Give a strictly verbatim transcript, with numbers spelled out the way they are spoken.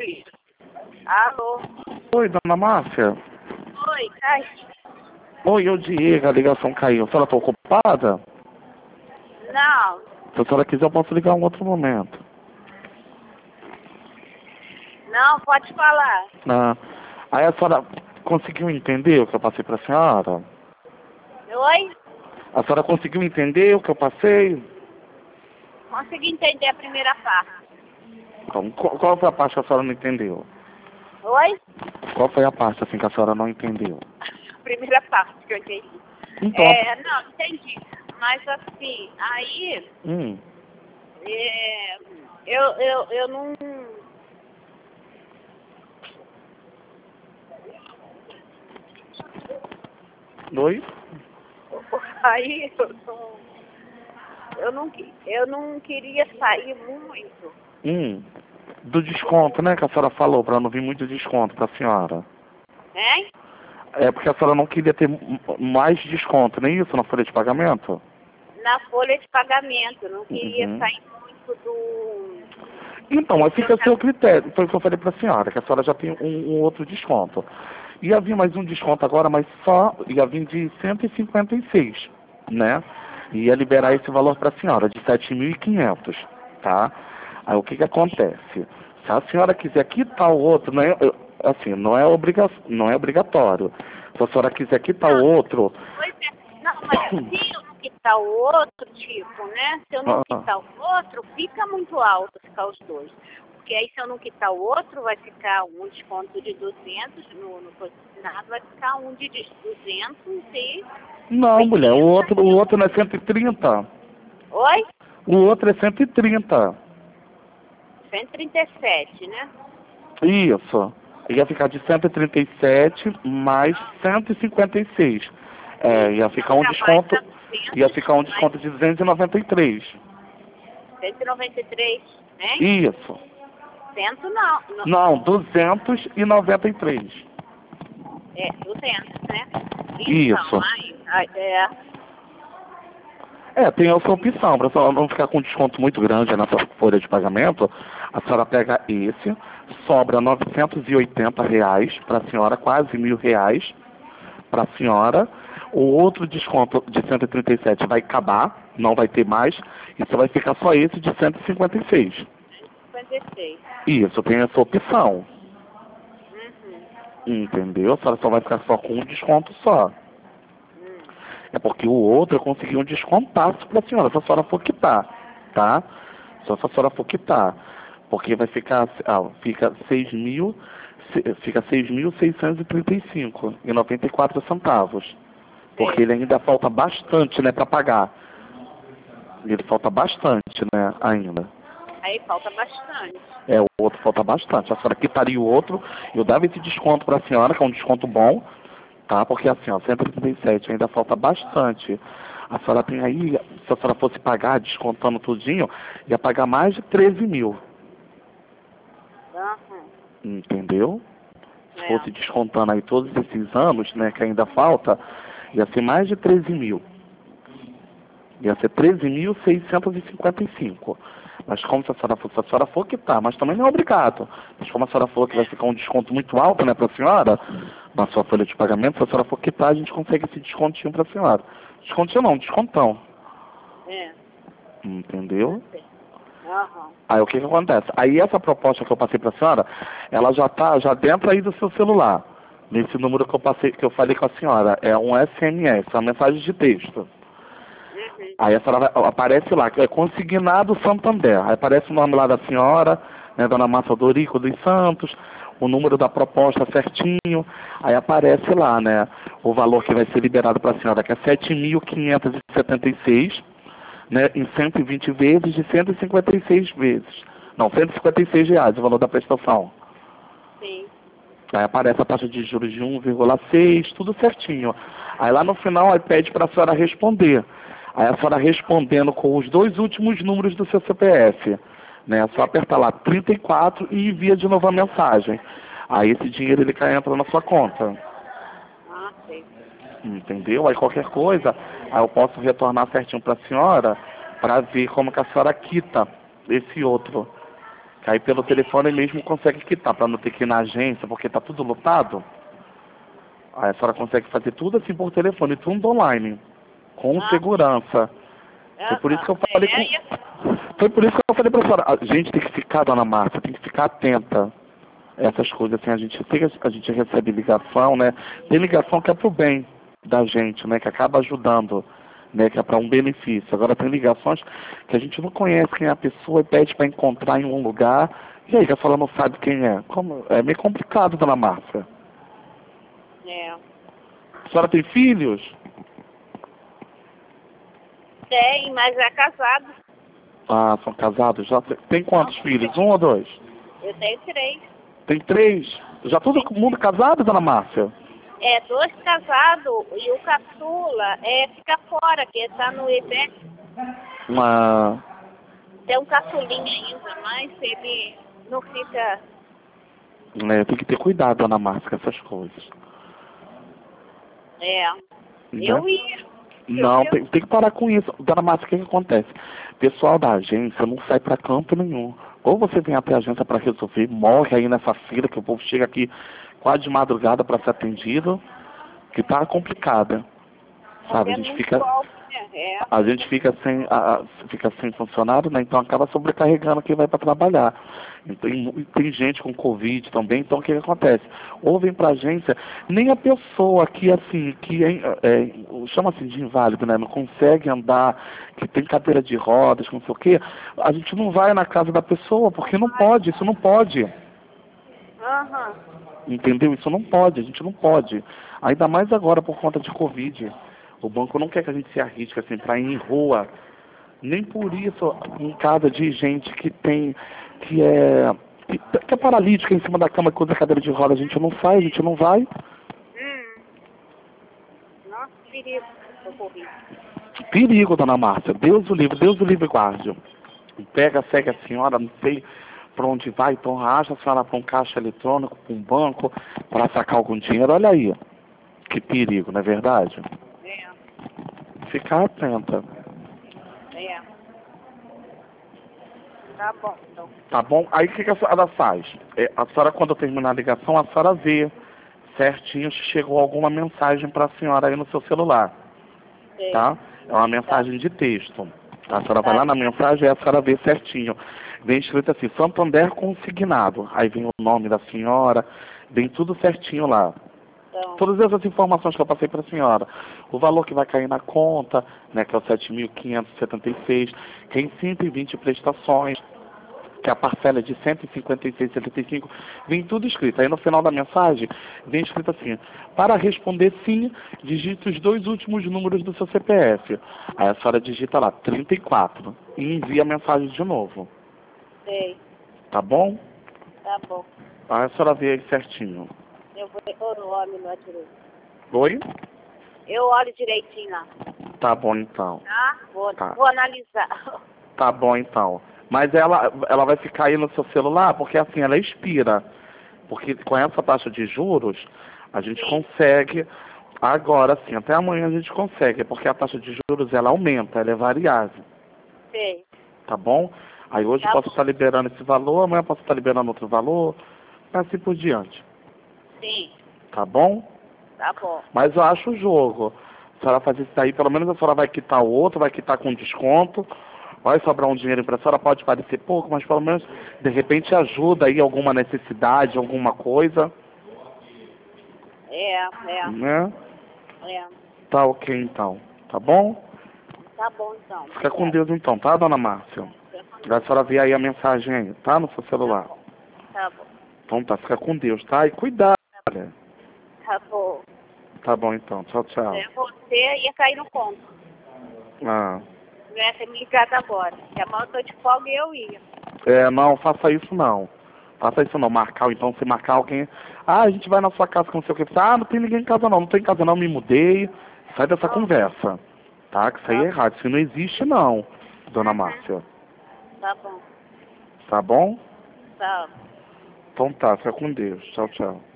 filho. Alô? Oi, dona Márcia. Oi, cai. Oi, eu Diego, a ligação caiu. A senhora está ocupada? Não, Se a senhora quiser, eu posso ligar em um outro momento. não, pode falar. Ah, aí a senhora conseguiu entender o que eu passei para a senhora? Oi? A senhora conseguiu entender o que eu passei? Consegui entender a primeira parte. Então, qual, qual foi a parte que a senhora não entendeu? Oi? Qual foi a parte assim que a senhora não entendeu? A primeira parte que eu entendi. Então, É, não, entendi. Mas assim, aí, hum, é, eu, eu, eu não... oi? Aí eu não... Eu não, qui- eu não queria sair muito. Hum, do desconto, né, que a senhora falou, para não vir muito desconto para a senhora. Hein? É porque a senhora não queria ter m- mais desconto, nem isso na folha de pagamento? Na folha de pagamento. Não queria Uhum. sair muito do... Então, mas do que eu fica a seu tava- critério. Foi o que eu falei para a senhora, que a senhora já tem um, um outro desconto. Ia vir mais um desconto agora, mas só ia vir de cento e cinquenta e seis, né? Ia liberar esse valor para a senhora, de sete mil e quinhentos, tá? Aí o que que acontece? Se a senhora quiser quitar o outro, não é, assim, não é, obriga, não é obrigatório. Se a senhora quiser quitar o Não, outro... pois é. Não, mas se eu não quitar o outro tipo, né? Se eu não Ah, quitar o outro, fica muito alto ficar os dois. Porque aí se eu não quitar o outro, vai ficar um desconto de duzentos no, no consignado, vai ficar um de duzentos e... não, mulher, o outro, o outro não é cento e trinta. Oi? O outro é cento e trinta. cento e trinta e sete, né? Isso. Ia ficar de cento e trinta e sete mais cento e cinquenta e seis. É, ia ficar um Não, desconto, mais ia ficar um mais desconto de duzentos e noventa e três. cento e noventa e três, né? Isso. Cento não, não. Não, duzentos e noventa e três. É, duzentos, né? Isso. Então, aí, aí, é, É, tem essa opção, para a senhora não ficar com um desconto muito grande nessa folha de pagamento, a senhora pega esse, sobra novecentos e oitenta reais para a senhora, quase mil reais para a senhora. O outro desconto de cento e trinta e sete vai acabar, não vai ter mais, e só vai ficar só esse de cento e cinquenta e seis. cinquenta e seis. Isso, tem essa opção, Uhum. entendeu? A senhora só vai ficar só com um desconto só. Hum. É porque o outro eu consegui um descontaço para a senhora, se a senhora for quitar, tá? Só se a senhora for quitar. Porque vai ficar, ah, fica seis mil, se- fica seis mil seiscentos e trinta e cinco e noventa e quatro centavos. Porque ele ainda falta bastante, né, para pagar. Ele falta bastante, né, ainda. Aí falta bastante. É, o outro falta bastante. A senhora quitaria o outro, eu dava esse desconto para a senhora, que é um desconto bom, tá? Porque assim, ó, cento e trinta e sete ainda falta bastante. A senhora tem aí, se a senhora fosse pagar, descontando tudinho, ia pagar mais de treze mil. Uhum. Entendeu? Se É. fosse descontando aí todos esses anos, né, que ainda falta, ia ser mais de treze mil. Ia ser treze mil seiscentos e cinquenta e cinco. Mas como se a senhora for, se a senhora for quitar, mas também não é obrigado. Mas como a senhora falou que vai ficar um desconto muito alto, né, para a senhora, na sua folha de pagamento, se a senhora for quitar, a gente consegue esse descontinho para a senhora. Descontinho não, descontão. É. Entendeu? Uhum. Aí o que que acontece? Aí essa proposta que eu passei para a senhora, ela já está já dentro aí do seu celular. Nesse número que eu passei, que eu falei com a senhora, é um S M S, uma mensagem de texto. Uhum. Aí a senhora vai, aparece lá, que é consignado Santander. Aí aparece o nome lá da senhora, né, dona Márcia Dorico dos Santos, o número da proposta certinho. Aí aparece lá, né, o valor que vai ser liberado para a senhora, que é sete mil quinhentos e setenta e seis, né, em cento e vinte vezes de cento e cinquenta e seis vezes. Não, cento e cinquenta e seis reais o valor da prestação. Sim. Aí aparece a taxa de juros de um vírgula seis, tudo certinho. Aí lá no final aí pede para a senhora responder. Aí a senhora respondendo com os dois últimos números do seu C P F. Né? É só apertar lá trinta e quatro e envia de novo a mensagem. Aí esse dinheiro ele cai, entra na sua conta. Ah, sei. Entendeu? Aí qualquer coisa, aí eu posso retornar certinho para a senhora para ver como que a senhora quita esse outro. Que aí pelo telefone mesmo consegue quitar, para não ter que ir na agência, porque tá tudo lotado. Aí a senhora consegue fazer tudo assim por telefone, tudo online, com Ah, segurança. Foi por isso que eu falei é, e- com... Foi por isso que eu falei pra senhora, a gente tem que ficar, dona Márcia, tem que ficar atenta a essas coisas, assim, a gente, a gente recebe ligação, né? Tem ligação que é pro bem da gente, né? Que acaba ajudando, né? Que é para um benefício. Agora tem ligações que a gente não conhece quem é a pessoa e pede para encontrar em um lugar, e aí a senhora não sabe quem é. Como... É meio complicado, dona Márcia. é. A senhora tem filhos? Tem, mas é casado. Ah, são casados? Já tem, tem quantos filhos? Um ou dois? Eu tenho três. Tem três? Já todo mundo casado, dona Márcia? É, dois casados e o caçula é, fica fora, que tá no I B E C. Uma... Tem um caçulinha ainda, mas ele não fica... É, tem que ter cuidado, dona Márcia, com essas coisas. É, Né? eu ia. Não, eu, tem, tem que parar com isso. Dona Márcia, o que, que acontece? Pessoal da agência não sai pra canto nenhum. Ou você vem até a agência para resolver, morre aí nessa fila, que o povo chega aqui quase de madrugada para ser atendido, que tá complicada. Sabe, é a gente muito fica... alto, né? É. A gente fica sem, a, a- fica sem funcionário, né? Então acaba sobrecarregando quem vai para trabalhar. Então, e mu- tem gente com Covid também, então o que, que acontece? Ou vem para a agência, nem a pessoa que assim, que é, é, chama assim de inválido, né? Não consegue andar, que tem cadeira de rodas, não sei o quê, a gente não vai na casa da pessoa, porque não pode, isso não pode. Aham. Entendeu? Isso não pode, a gente não pode. Ainda mais agora por conta de Covid. O banco não quer que a gente se arrisque assim para ir em rua. Nem por isso em casa de gente que tem, que é, que, que é paralítica em cima da cama com a cadeira de roda, a gente não sai, a gente não vai. Hum. Nossa, que perigo. Eu corri. Perigo, dona Márcia. Deus o livre, Deus o livre guarde. Pega, segue a senhora, não sei para onde vai, então acha a senhora para um caixa eletrônico, para um banco, para sacar algum dinheiro. Olha aí, que perigo, não é verdade? É, Ficar atenta. é. Tá bom, então. Tá bom? Aí o que, que a senhora faz? É, a senhora, quando terminar a ligação, a senhora vê certinho se chegou alguma mensagem para a senhora aí no seu celular. Sei. Tá? É uma mensagem de texto. Tá? A senhora vai lá na mensagem e a senhora vê certinho. Vem escrito assim, Santander consignado. Aí vem o nome da senhora, vem tudo certinho lá. Então, Todas essas informações que eu passei para a senhora. O valor que vai cair na conta, né, que é o sete mil quinhentos e setenta e seis, que é em cento e vinte prestações, que a parcela é de cento e cinquenta e seis vírgula setenta e cinco, vem tudo escrito. Aí no final da mensagem, vem escrito assim, para responder sim, digite os dois últimos números do seu C P F. Aí a senhora digita lá, trinta e quatro, e envia a mensagem de novo. sei. Tá bom? Tá bom. Aí a senhora vê aí certinho. Eu vou eu olho lá direito. Oi? Eu olho direitinho lá. Tá bom então. Tá? Vou, Tá. vou analisar. Tá bom então. Mas ela, ela vai ficar aí no seu celular porque assim, ela expira. Porque com essa taxa de juros, a gente Sim. consegue, agora sim, até amanhã a gente consegue, porque a taxa de juros ela aumenta, ela é variável. Sei. Tá bom? Aí hoje Tá eu posso bom. estar liberando esse valor, amanhã eu posso estar liberando outro valor, assim por diante. Sim. Tá bom? Tá bom. Mas eu acho o jogo. Se a senhora fazer isso daí, pelo menos a senhora vai quitar o outro, vai quitar com desconto. Vai sobrar um dinheiro para a senhora, pode parecer pouco, mas pelo menos, de repente, ajuda aí alguma necessidade, alguma coisa, É, é, né? é. Tá ok, então. Tá bom? Tá bom, então. Fica com Deus, então, tá, dona Márcia? A senhora vê aí a mensagem aí, tá? No seu celular. Tá bom. Então tá, fica com Deus, tá? E cuidado, olha. Tá bom. Tá bom, então. Tchau, tchau. É, você ia cair no conto. Ah. Não ia ter me ligado agora. Se amanhã eu tô de folga, eu ia. É, não, faça isso não. Faça isso não. Marcar, então, se marcar alguém. Ah, a gente vai na sua casa com não sei o que. Ah, não tem ninguém em casa não. Não tô em casa não, me mudei. Sai dessa conversa. Tá? Que isso aí é errado. Isso não existe não, dona Márcia. Tá bom. Tá bom? Tá. Então tá, fica com Deus. Tchau, tchau.